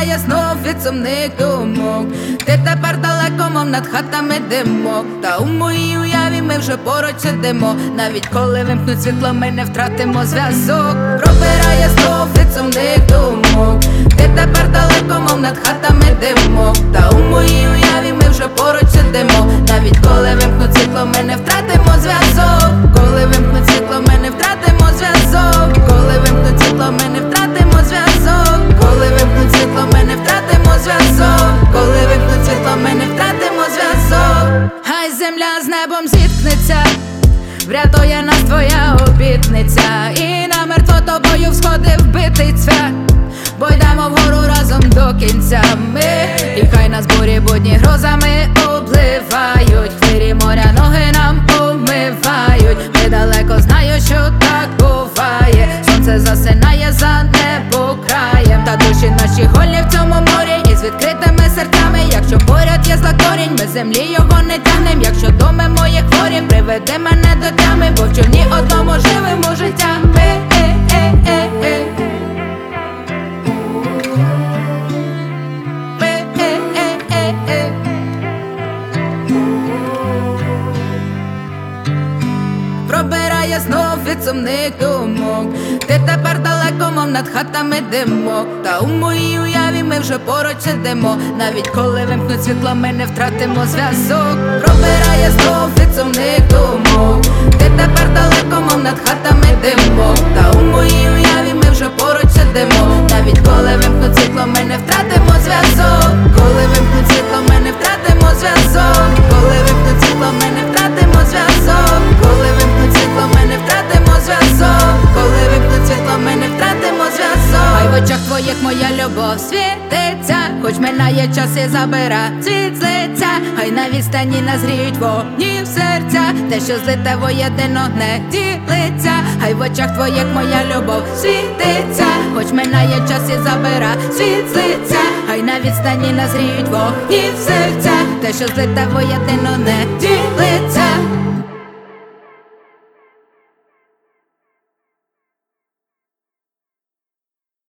пробирає знов від сумних думок. Ти тепер далеко, мов над хатами димок. Та у моїй уяві ми вже поруч сидимо. Навіть коли вимкнуть світло, ми не втратимо зв'язок. Пробирає знов від сумних думок. Ти тепер далеко, мов над хатами димок. Та у моїй уяві ми вже поруч сидимо. Навіть коли вимкнуть світло, ми не втратимо зв'язок. Коли вимкнуть світло, ми не втратимо зв'язок. Коли вимкнуть світло, ми не втратимо зв'язок. Коли вимкнуть світло, ми не втратимо зв'язок. Коли вимкнуть світло, ми не втратимо зв'язок. Хай земля з небом зіткнеться, врятує нас твоя обітниця. І намертво тобою в сходи вбитий цвях, бо йдемо вгору разом до кінця ми. І хай нас бурі будні грозами обливають, хвилі моря ноги нам обмивають. Ми далеко, знаю, що так буває. Сонце засинає за небокраєм, та душі наші голі в цьому морі і з відкритими серцями. Якщо поряд є зла корінь, ми землі його не тягнем. Якщо доми мої хворі, приведи мене до тями, бо в човні одному живемо життями. Пробирає знов від сумних думок. Ти тепер далеко, мов над хатами димок. Та у моїй уяві ми вже поруч сидимо. Навіть коли вимкнуть світло, ми не втратимо зв'язок. Пробирає знов від сумних думок. Ти тепер далеко, мов над хатами димок. Та у моїй уяві ми вже поруч сидимо. Навіть коли вимкнуть світло, ми не втратимо зв'язок. Коли вимкнуть світло, ми не втратимо зв'язок. Коли вимкнуть світло, ми не втратимо зв'язок. Коли вимкнуть світло, ми не втратимо зв'язок. Коли вимкнуть світло, ми не втратимо зв'язок. Хай в очах твоїх моя любов світиться, хоч минає час і забира світ з лиця. Хай на відстані назріють вогні в серця, те, що злите воєдино не ділиться. Хай в очах твоїх моя любов світиться, хоч минає час і забира світ з лиця. Хай на відстані назріють вогні в серця, те, що злите воєдино не ділиться.